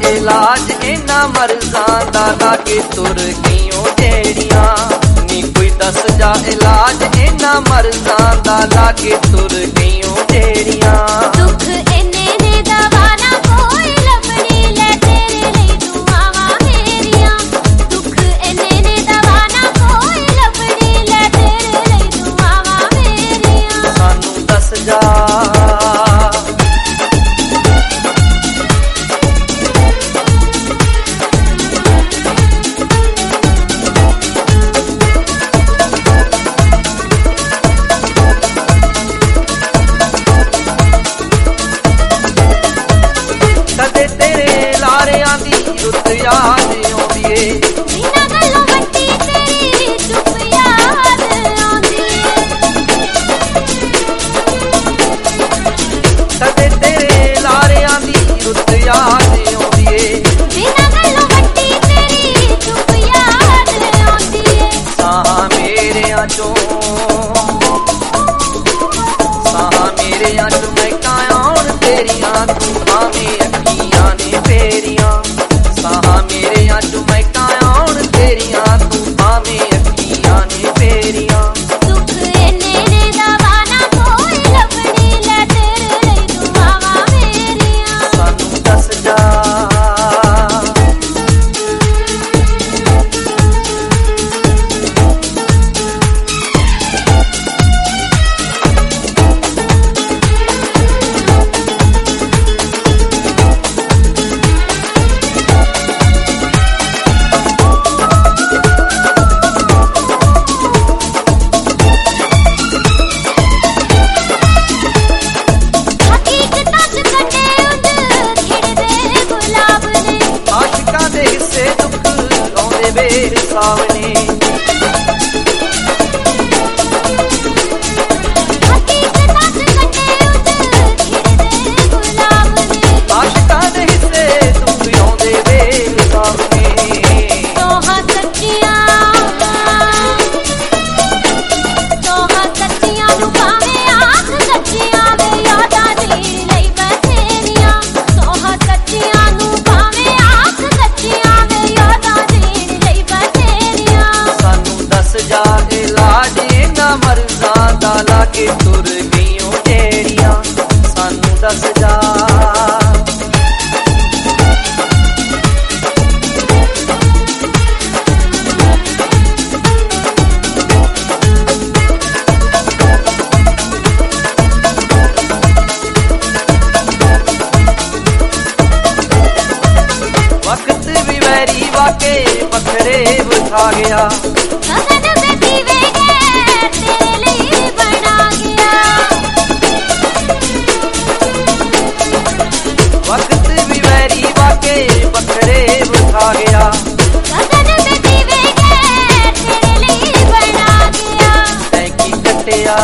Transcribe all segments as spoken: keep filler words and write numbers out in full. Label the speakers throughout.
Speaker 1: इलाज इन्हां मर्जां दा लाके तुर गईओ जेड़ियां नी कोई दस जा इलाज इन्हां मर्जां दा लाके तुर गईओ जेड़ियां
Speaker 2: दुख इन्ने ने दवा ना कोई लभनी ले तेरे लई दुआवां मेरियां दुख इन्ने ने दवा ना कोई लभनी ले तेरे लई दुआवां मेरियां
Speaker 1: सानू दस जा रुत याद आउंदी ए
Speaker 2: बिना गल्लों वट्टी तेरी चुप याद आउंदी
Speaker 1: कदे तेरे लारियां दी रुत याद आउंदी ए
Speaker 2: बिना गल्लों वट्टी तेरी चुप याद आउंदी ए
Speaker 1: साह मेरेयां चों साह मेरेयां चों मैं कायां तेरियां तू भावें अखियां ने फेरियां साह मेरेयां चों मैं कायां तेरियां तू भावें अखियां ने फेरियां
Speaker 2: दुख इन्ने ने दवा ना कोई लभनी ले तेरे लई दुआवां मेरियां
Speaker 1: सानू दस जा सावने
Speaker 2: हकीकतां च कटे उज खिड़दे गुलाब ने
Speaker 1: आशिकां दे हिस्से दुख आउंदे वे सावने
Speaker 2: तोहां सच्चियां तोहां सच्चियां नू भावें आख सच्चियां वे यादां जीण लई बथेरियां तोहां सच्चियां नू भावें आख सच्चियां वे यादां जीण लई
Speaker 1: जा इलाज इन्हां मर्जां दा लाके तुर गईओ जेड़ियां सानू दस जा वक्त भी वैरी वाके बखरे बिठा गया वक्त भी वैरी वाके बखरे बिठा गया तैंकी कटिया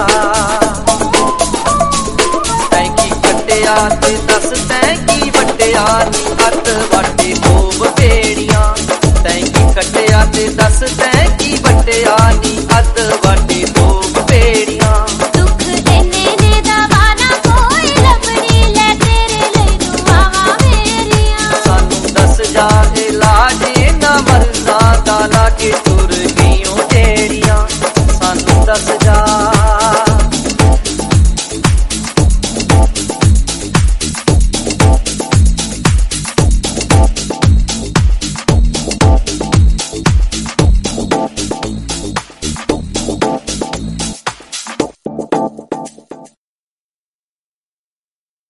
Speaker 1: तैंकी कटिया ते दस तैंकी वटिया नी अत वाटे खूब बेड़ियां तैंकी कटिया ते दस तैंकी वटिया नी अत